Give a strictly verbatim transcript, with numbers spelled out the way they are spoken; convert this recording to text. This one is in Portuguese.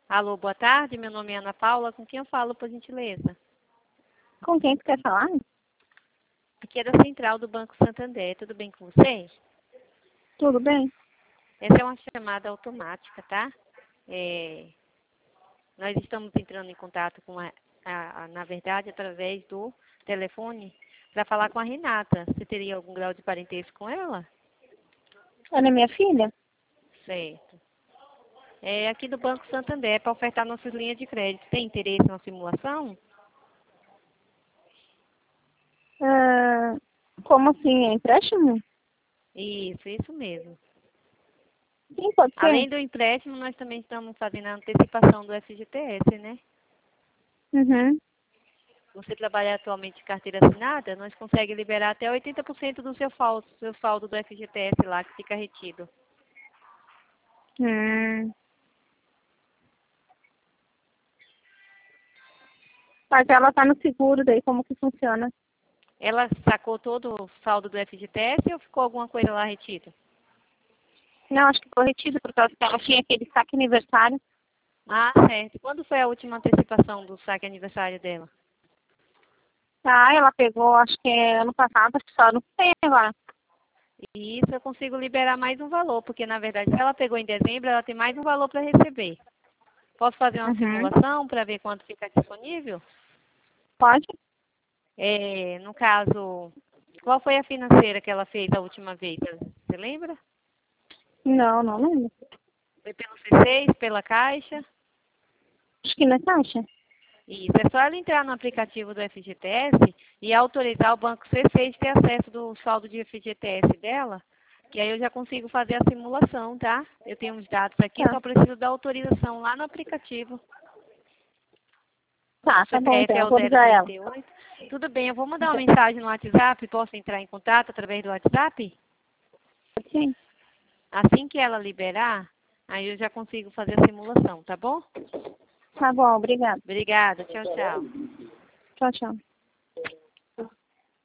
Alô, boa tarde. Meu nome é Ana Paula. Com quem eu falo, por gentileza? Com quem tu quer falar? Aqui é da Central do Banco Santander. Tudo bem com você? Tudo bem? Essa é uma chamada automática, tá? É, nós estamos entrando em contato com a, a, a na verdade, através do telefone, para falar com a Renata. Você teria algum grau de parentesco com ela? Ela é minha filha? Certo. É aqui do Banco Santander, para ofertar nossas linhas de crédito. Tem interesse na simulação? Ah, como assim? É empréstimo? Isso, isso mesmo. Sim, pode ser. Além do empréstimo, nós também estamos fazendo a antecipação do F G T S, né? Uhum. Você trabalha atualmente de carteira assinada, nós conseguimos liberar até oitenta por cento do seu saldo, seu saldo do F G T S lá, que fica retido. Hum. Mas ela tá no seguro, daí como que funciona? Ela sacou todo o saldo do F G T S ou ficou alguma coisa lá retido? Não, acho que foi retido, por causa que ela tinha aquele saque aniversário. Ah, certo. Quando foi a última antecipação do saque aniversário dela? Tá, ela pegou, acho que é ano passado, acho que só não sei agora. E isso eu consigo liberar mais um valor, porque na verdade, se ela pegou em dezembro, ela tem mais um valor para receber. Posso fazer uma Uhum. simulação para ver quanto fica disponível? Pode? É, no caso, qual foi a financeira que ela fez a última vez? Você lembra? Não, não lembro. Foi pelo C seis, pela Caixa? Acho que na caixa. Isso, é só ela entrar no aplicativo do F G T S e autorizar o banco C seis ter acesso do saldo de F G T S dela, que aí eu já consigo fazer a simulação, tá? Eu tenho uns dados aqui, Tá. só preciso da autorização lá no aplicativo. Tá, O tá bom C P F então, é eu o vou zero avisar ela. trinta e oito. Tudo bem, eu vou mandar uma mensagem no WhatsApp, posso entrar em contato através do WhatsApp? Sim. Assim que ela liberar, aí eu já consigo fazer a simulação, tá bom? Tá bom, obrigada. Obrigada, tchau, tchau. Tchau, tchau.